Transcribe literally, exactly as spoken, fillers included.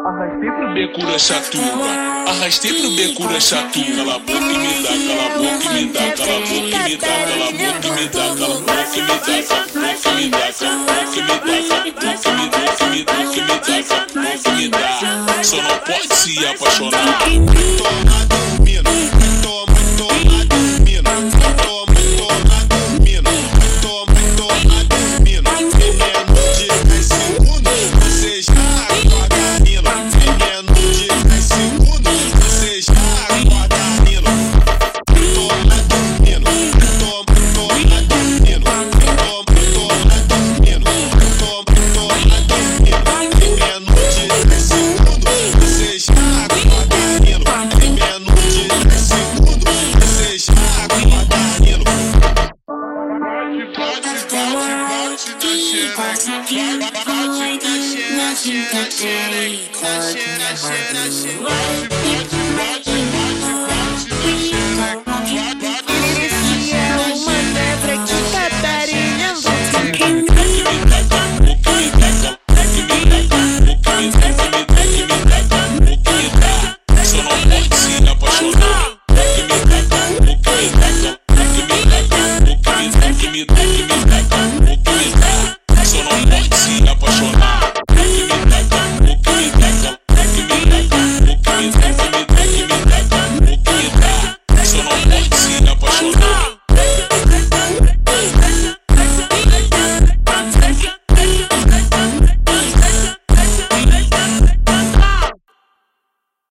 Arrastei pro becura chatuba, arrastei pro becura chatuba. Cala a boca e me dá, cala a boca e me dá, cala a boca e me dá, cala a boca e me dá, cala a boca e me dá, cala a boca e me dá, cala a boca e me dá, cala a boca e me dá, cala a boca e me dá, cala a boca e me dá. Só não pode se apaixonar. Toma dormindo, toma, toma dormindo, toma, toma dormindo, toma, toma dormindo. Veneno de dez segundos, você já acorda Nilo. Veneno de dez segundos, você já acorda Nilo. Toma dormindo, toma, toma dormindo, toma, toma dormindo, toma, toma dormindo. Veneno de dez segundos, você já acorda Nilo. Veneno de dez segundos, você já acorda Nilo. Bate, bate, bate, bate da xereca, bate da xereca, xereca, xereca, xereca, xereca, bate, bate, bate, bate da xereca, bate da xereca, xereca, xereca,